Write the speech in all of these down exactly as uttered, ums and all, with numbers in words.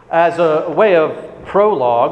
As a way of prologue,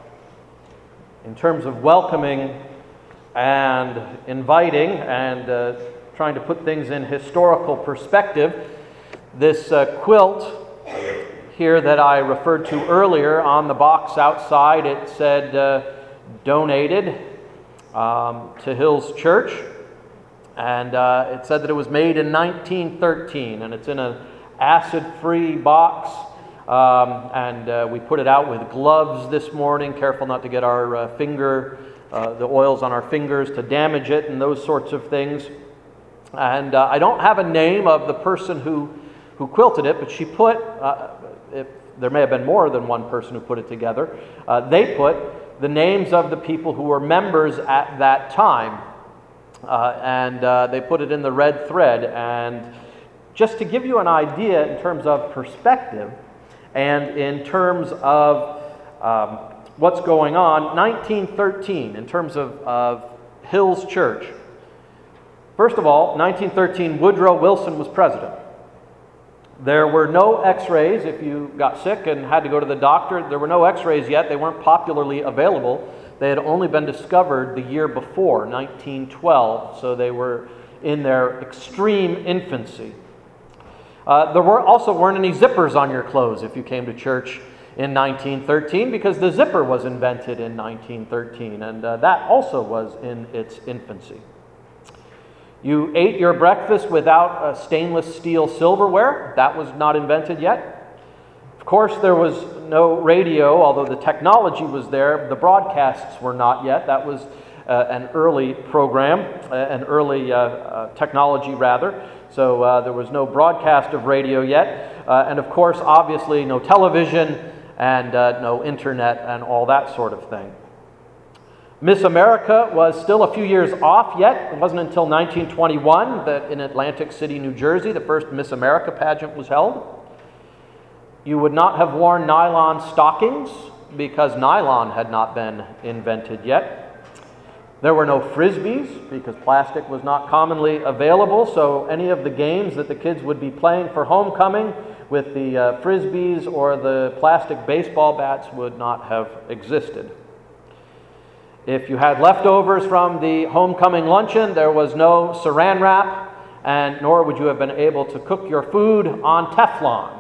in terms of welcoming and inviting and uh, trying to put things in historical perspective, this uh, quilt here that I referred to earlier on the box outside, it said uh, donated um, to Hills Church, and uh, it said that it was made in nineteen thirteen, and it's in an acid-free box. Um, and uh, we put it out with gloves this morning, careful not to get our uh, finger, uh, the oils on our fingers to damage it and those sorts of things. And uh, I don't have a name of the person who, who quilted it, but she put, uh, if, there may have been more than one person who put it together, uh, they put the names of the people who were members at that time. Uh, and uh, they put it in the red thread. And just to give you an idea in terms of perspective, and in terms of um, what's going on, nineteen thirteen, in terms of, of Hills Church. First of all, nineteen thirteen, Woodrow Wilson was president. There were no x-rays if you got sick and had to go to the doctor. There were no x-rays yet. They weren't popularly available. They had only been discovered the year before, nineteen twelve, so they were in their extreme infancy. Uh, there were also weren't any zippers on your clothes if you came to church in nineteen thirteen, because the zipper was invented in nineteen thirteen, and uh, that also was in its infancy. You ate your breakfast without uh, stainless steel silverware. That was not invented yet. Of course, there was no radio, although the technology was there. The broadcasts were not yet. That was uh, an early program, uh, an early uh, uh, technology rather. So uh, there was no broadcast of radio yet, uh, and of course, obviously, no television and uh, no internet and all that sort of thing. Miss America was still a few years off yet. It wasn't until nineteen twenty-one that in Atlantic City, New Jersey, the first Miss America pageant was held. You would not have worn nylon stockings because nylon had not been invented yet. There were no frisbees because plastic was not commonly available, so any of the games that the kids would be playing for homecoming with the uh, frisbees or the plastic baseball bats would not have existed. If you had leftovers from the homecoming luncheon, there was no saran wrap, and nor would you have been able to cook your food on Teflon.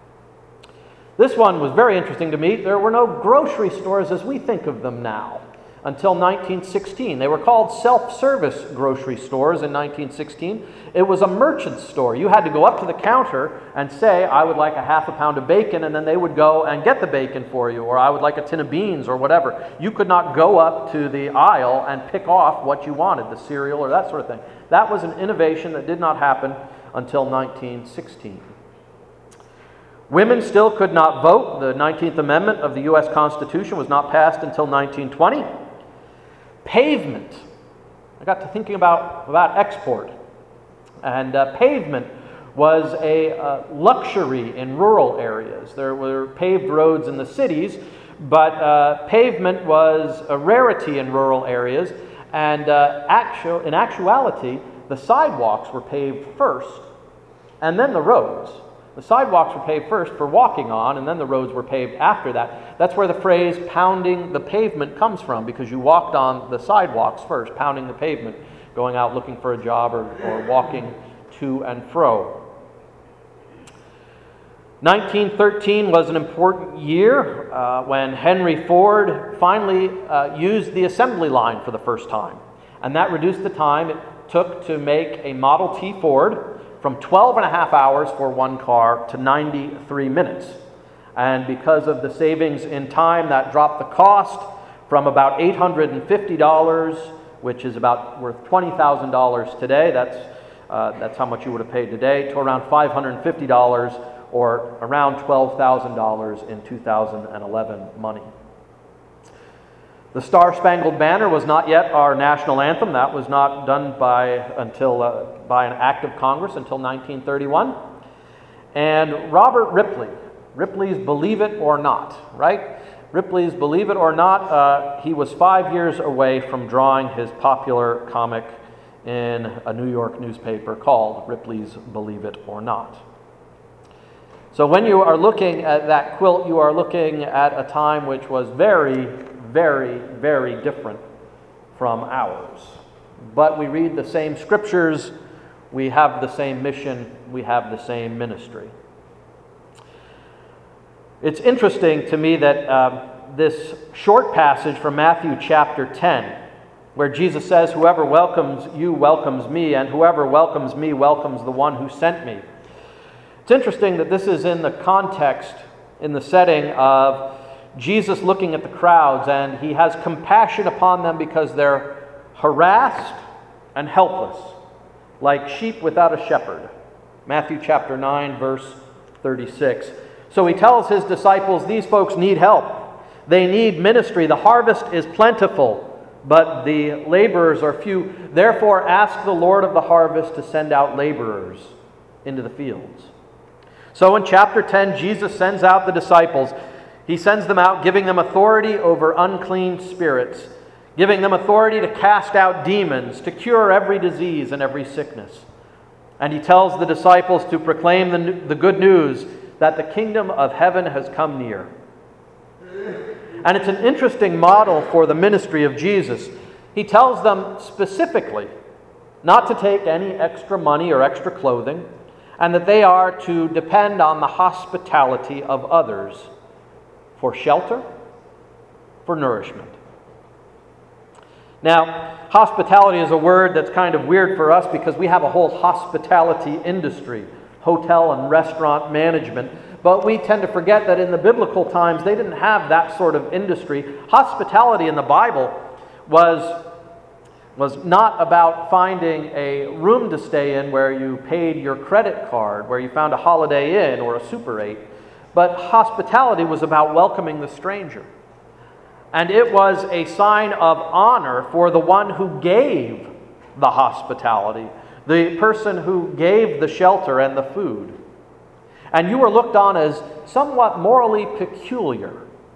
This one was very interesting to me. There were no grocery stores as we think of them now until nineteen sixteen. They were called self-service grocery stores in nineteen sixteen. It was a merchant store. You had to go up to the counter and say, I would like a half a pound of bacon, and then they would go and get the bacon for you, or I would like a tin of beans or whatever. You could not go up to the aisle and pick off what you wanted, the cereal or that sort of thing. That was an innovation that did not happen until nineteen sixteen. Women still could not vote. The nineteenth Amendment of the U S Constitution was not passed until nineteen twenty. Pavement. I got to thinking about, about export. And uh, pavement was a uh, luxury in rural areas. There were paved roads in the cities, but uh, pavement was a rarity in rural areas. And uh, actual, in actuality, the sidewalks were paved first, and then the roads. The sidewalks were paved first for walking on, and then the roads were paved after that. That's where the phrase pounding the pavement comes from, because you walked on the sidewalks first, pounding the pavement, going out looking for a job or, or walking to and fro. nineteen thirteen was an important year uh, when Henry Ford finally uh, used the assembly line for the first time. And that reduced the time it took to make a Model T Ford from twelve and a half hours for one car to ninety-three minutes. And because of the savings in time, that dropped the cost from about eight hundred fifty dollars, which is about worth twenty thousand dollars today. That's, uh, that's how much you would have paid today, to around five hundred fifty dollars, or around twelve thousand dollars in two thousand eleven money. The Star-Spangled Banner was not yet our national anthem. That was not done by until uh, by an act of Congress until nineteen thirty-one. And Robert Ripley, Ripley's Believe It or Not, right? Ripley's Believe It or Not, uh, he was five years away from drawing his popular comic in a New York newspaper called Ripley's Believe It or Not. So when you are looking at that quilt, you are looking at a time which was very, very, very different from ours. But we read the same scriptures, we have the same mission, we have the same ministry. It's interesting to me that uh, this short passage from Matthew chapter ten, where Jesus says, "Whoever welcomes you welcomes me, and whoever welcomes me welcomes the one who sent me." It's interesting that this is in the context, in the setting of Jesus looking at the crowds, and he has compassion upon them because they're harassed and helpless, like sheep without a shepherd. Matthew chapter nine, verse thirty-six. So he tells his disciples, these folks need help. They need ministry. The harvest is plentiful, but the laborers are few. Therefore ask the Lord of the harvest to send out laborers into the fields. So in chapter ten, Jesus sends out the disciples. He sends them out, giving them authority over unclean spirits, giving them authority to cast out demons, to cure every disease and every sickness. And he tells the disciples to proclaim the, the good news that the kingdom of heaven has come near. And it's an interesting model for the ministry of Jesus. He tells them specifically not to take any extra money or extra clothing, and that they are to depend on the hospitality of others for shelter, for nourishment. Now, hospitality is a word that's kind of weird for us because we have a whole hospitality industry, hotel and restaurant management, but we tend to forget that in the biblical times they didn't have that sort of industry. Hospitality in the Bible was was not about finding a room to stay in where you paid your credit card, where you found a Holiday Inn or a Super eight. But hospitality was about welcoming the stranger. And it was a sign of honor for the one who gave the hospitality, the person who gave the shelter and the food. And you were looked on as somewhat morally peculiar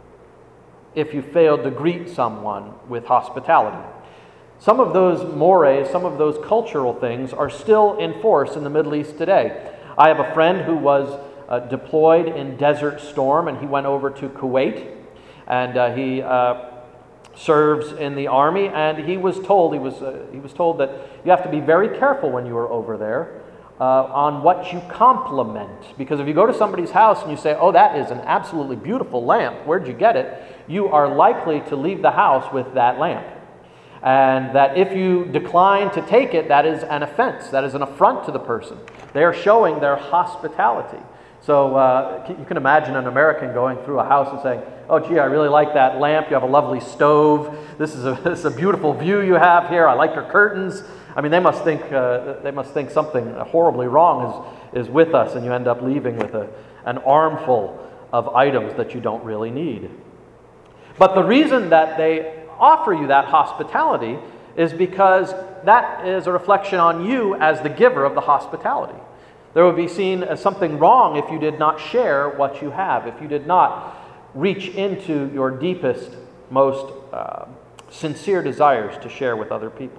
if you failed to greet someone with hospitality. Some of those mores, some of those cultural things are still in force in the Middle East today. I have a friend who was uh, deployed in Desert Storm, and he went over to Kuwait, and uh, he uh, serves in the army, and he was told he was uh, he was told that you have to be very careful when you are over there uh, on what you compliment, because if you go to somebody's house and you say, "Oh, that is an absolutely beautiful lamp. Where'd you get it?" you are likely to leave the house with that lamp. And that if you decline to take it, that is an offense. That is an affront to the person. They are showing their hospitality. So uh, you can imagine an American going through a house and saying, "Oh, gee, I really like that lamp. You have a lovely stove. This is a, this is a beautiful view you have here. I like your curtains." I mean, they must think uh, they must think something horribly wrong is, is with us, and you end up leaving with a, an armful of items that you don't really need. But the reason that they offer you that hospitality is because that is a reflection on you as the giver of the hospitality. There would be seen as something wrong if you did not share what you have, if you did not reach into your deepest, most uh, sincere desires to share with other people.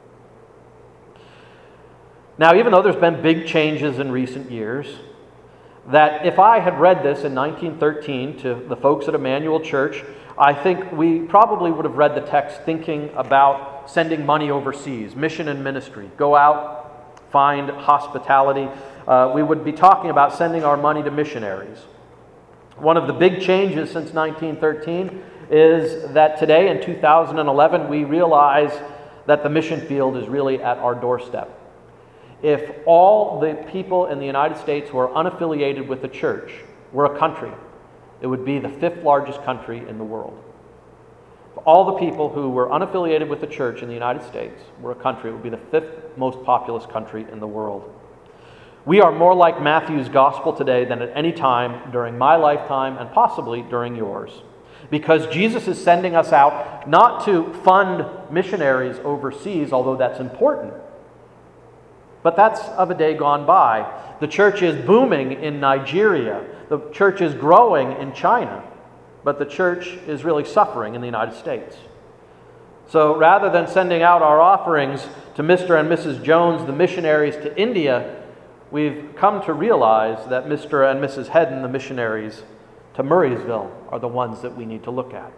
Now, even though there's been big changes in recent years, that if I had read this in nineteen thirteen to the folks at Emmanuel Church, I think we probably would have read the text thinking about sending money overseas, mission and ministry. Go out, find hospitality. Uh, we would be talking about sending our money to missionaries. One of the big changes since nineteen thirteen is that today in two thousand eleven we realize that the mission field is really at our doorstep. If all the people in the United States who are unaffiliated with the church were a country, it would be the fifth largest country in the world. If all the people who were unaffiliated with the church in the United States were a country, it would be the fifth most populous country in the world. We are more like Matthew's gospel today than at any time during my lifetime and possibly during yours. Because Jesus is sending us out not to fund missionaries overseas, although that's important, but that's of a day gone by. The church is booming in Nigeria. The church is growing in China. But the church is really suffering in the United States. So rather than sending out our offerings to Mister and Missus Jones, the missionaries to India, we've come to realize that Mister and Missus Hedden, the missionaries to Murraysville, are the ones that we need to look at.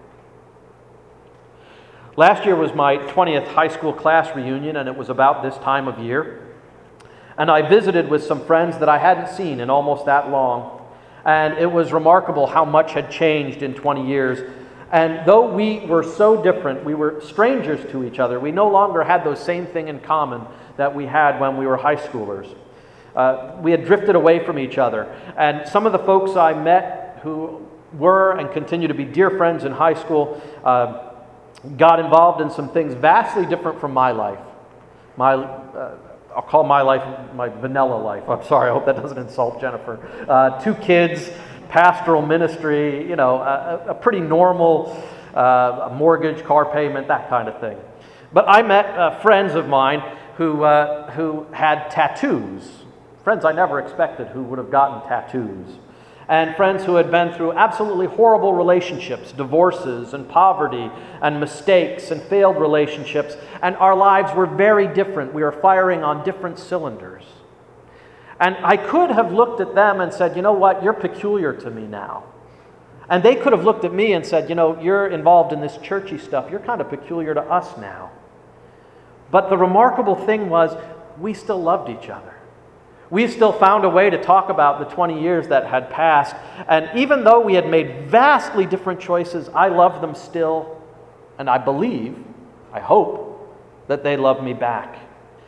Last year was my twentieth high school class reunion, and it was about this time of year. And I visited with some friends that I hadn't seen in almost that long. And it was remarkable how much had changed in twenty years. And though we were so different, we were strangers to each other. We no longer had those same thing in common that we had when we were high schoolers. Uh, we had drifted away from each other. And some of the folks I met who were and continue to be dear friends in high school uh, got involved in some things vastly different from my life. My, uh, I'll call my life my vanilla life. I'm sorry, I hope that doesn't insult Jennifer. Uh, two kids, pastoral ministry, you know, a, a pretty normal uh, mortgage, car payment, that kind of thing. But I met uh, friends of mine who uh, who had tattoos. Friends I never expected who would have gotten tattoos. And friends who had been through absolutely horrible relationships, divorces and poverty and mistakes and failed relationships. And our lives were very different. We were firing on different cylinders. And I could have looked at them and said, you know what, you're peculiar to me now. And they could have looked at me and said, you know, you're involved in this churchy stuff. You're kind of peculiar to us now. But the remarkable thing was, we still loved each other. We still found a way to talk about the twenty years that had passed. And even though we had made vastly different choices, I loved them still. And I believe, I hope, that they love me back.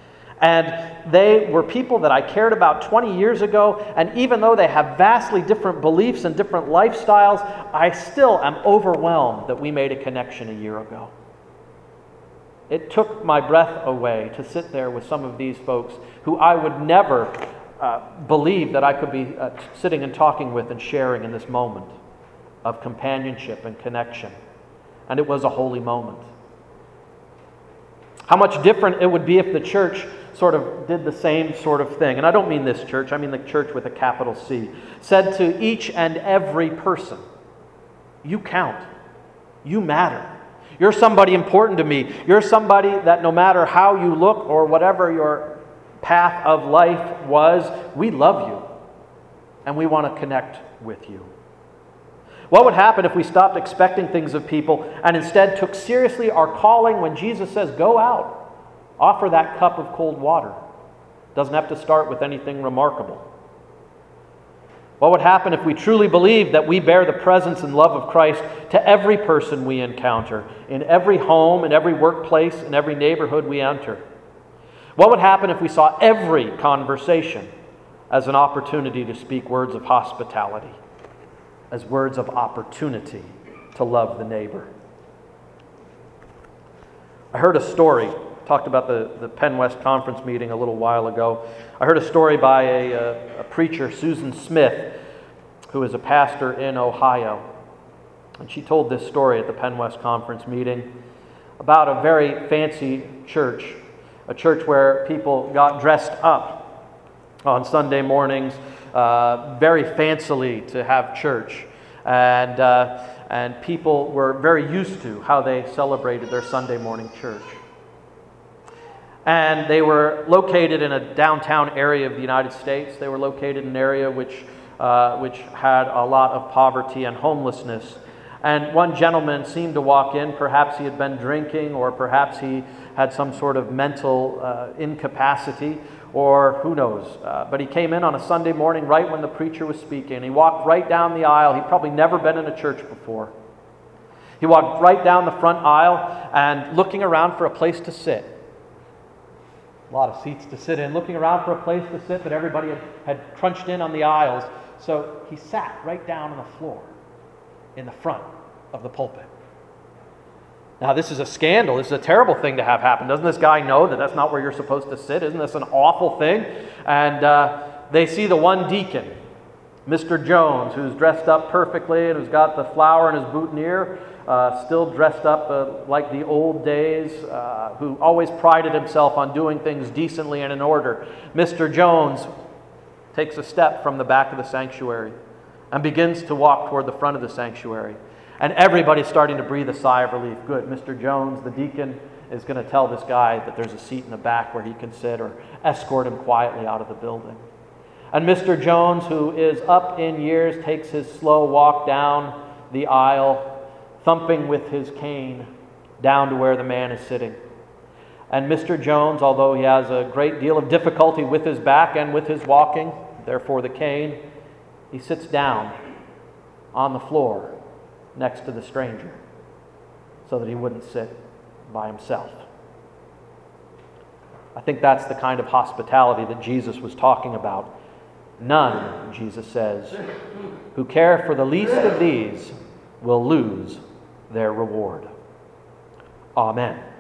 And they were people that I cared about twenty years ago. And even though they have vastly different beliefs and different lifestyles, I still am overwhelmed that we made a connection a year ago. It took my breath away to sit there with some of these folks who I would never uh, believe that I could be uh, sitting and talking with and sharing in this moment of companionship and connection. And it was a holy moment. How much different it would be if the church sort of did the same sort of thing. And I don't mean this church, I mean the church with a capital C. Said to each and every person, you count. You matter. You're somebody important to me. You're somebody that no matter how you look or whatever your path of life was, we love you. And we want to connect with you. What would happen if we stopped expecting things of people and instead took seriously our calling when Jesus says, go out, offer that cup of cold water? Doesn't have to start with anything remarkable. What would happen if we truly believed that we bear the presence and love of Christ to every person we encounter, in every home, in every workplace, in every neighborhood we enter? What would happen if we saw every conversation as an opportunity to speak words of hospitality, as words of opportunity to love the neighbor? I heard a story, talked about the, the Penn West Conference meeting a little while ago. I heard a story by a, a, a preacher, Susan Smith, who is a pastor in Ohio. And she told this story at the Penn West Conference meeting about a very fancy church, a church where people got dressed up on Sunday mornings, uh, very fancily to have church. And, uh, and people were very used to how they celebrated their Sunday morning church. And they were located in a downtown area of the United States. They were located in an area which, uh, which had a lot of poverty and homelessness. And one gentleman seemed to walk in. Perhaps he had been drinking, or perhaps he had some sort of mental uh, incapacity, or who knows. Uh, but he came in on a Sunday morning right when the preacher was speaking. He walked right down the aisle. He'd probably never been in a church before. He walked right down the front aisle and looking around for a place to sit. A lot of seats to sit in, looking around for a place to sit, but everybody had, had crunched in on the aisles. So he sat right down on the floor in the front of the pulpit. Now, this is a scandal. This is a terrible thing to have happen. Doesn't this guy know that that's not where you're supposed to sit? Isn't this an awful thing? And uh, they see the one deacon, Mister Jones, who's dressed up perfectly and who's got the flower in his boutonniere, uh, still dressed up uh, like the old days, uh, who always prided himself on doing things decently and in order. Mister Jones takes a step from the back of the sanctuary and begins to walk toward the front of the sanctuary. And everybody's starting to breathe a sigh of relief. Good, Mister Jones, the deacon, is going to tell this guy that there's a seat in the back where he can sit, or escort him quietly out of the building. And Mister Jones, who is up in years, takes his slow walk down the aisle, thumping with his cane down to where the man is sitting. And Mister Jones, although he has a great deal of difficulty with his back and with his walking, therefore the cane, he sits down on the floor next to the stranger so that he wouldn't sit by himself. I think that's the kind of hospitality that Jesus was talking about. None, Jesus says, who care for the least of these will lose their reward. Amen.